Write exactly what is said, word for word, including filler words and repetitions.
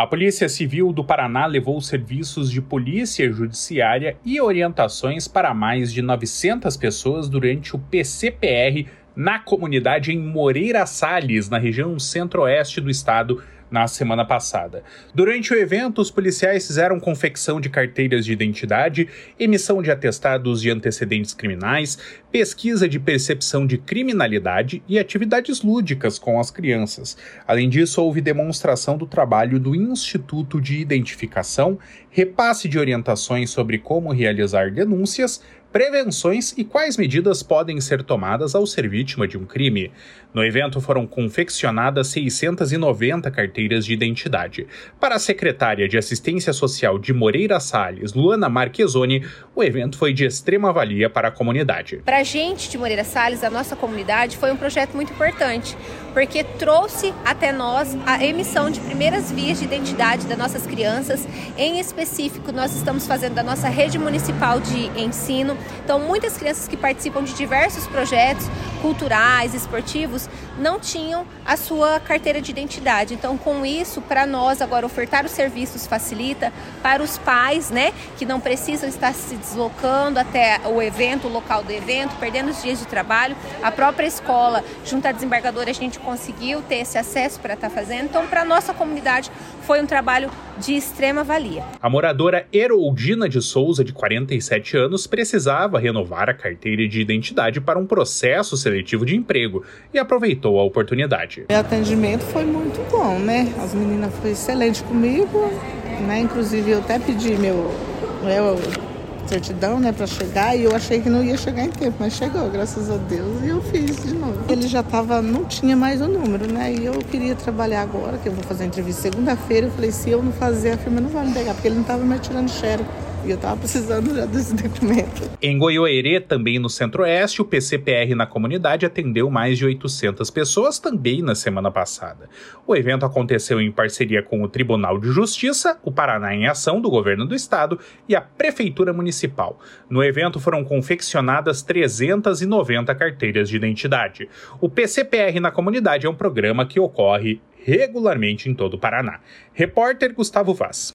A Polícia Civil do Paraná levou serviços de polícia judiciária e orientações para mais de novecentas pessoas durante o P C P R na comunidade em Moreira Salles, na região centro-oeste do estado, na semana passada. Durante o evento, os policiais fizeram confecção de carteiras de identidade, emissão de atestados de antecedentes criminais, pesquisa de percepção de criminalidade e atividades lúdicas com as crianças. Além disso, houve demonstração do trabalho do Instituto de Identificação, repasse de orientações sobre como realizar denúncias, prevenções e quais medidas podem ser tomadas ao ser vítima de um crime. No evento foram confeccionadas seiscentas e noventa carteiras de identidade. Para a secretária de Assistência Social de Moreira Salles, Luana Marchesoni, o evento foi de extrema valia para a comunidade. Para a gente de Moreira Salles, a nossa comunidade, foi um projeto muito importante, porque trouxe até nós a emissão de primeiras vias de identidade das nossas crianças. Em específico, nós estamos fazendo da nossa rede municipal de ensino. Então, muitas crianças que participam de diversos projetos culturais, esportivos, não tinham a sua carteira de identidade. Então, com isso, para nós agora ofertar os serviços facilita para os pais, né, que não precisam estar se deslocando até o evento, o local do evento, perdendo os dias de trabalho. A própria escola, junto à desembargadora, a gente conseguiu ter esse acesso para estar fazendo. Então, para a nossa comunidade, foi um trabalho de extrema valia. A moradora Heroldina de Souza, de quarenta e sete anos, precisava renovar a carteira de identidade para um processo seletivo de emprego e aproveitou a oportunidade. O atendimento foi muito bom, né? As meninas foram excelentes comigo, né? Inclusive eu até pedi meu, meu certidão, né, para chegar, e eu achei que não ia chegar em tempo, mas chegou, graças a Deus, e eu fiz de novo. Ele já tava, não tinha mais o número, né? E eu queria trabalhar agora, que eu vou fazer a entrevista segunda-feira. Eu falei, se eu não fazer, a firma não vai me pegar, porque ele não tava me tirando xerox. E eu estava precisando já desse documento. Em Goiôerê, também no Centro-Oeste, o P C P R na comunidade atendeu mais de oitocentas pessoas também na semana passada. O evento aconteceu em parceria com o Tribunal de Justiça, o Paraná em Ação do Governo do Estado e a Prefeitura Municipal. No evento foram confeccionadas trezentas e noventa carteiras de identidade. O P C P R na comunidade é um programa que ocorre regularmente em todo o Paraná. Repórter Gustavo Vaz.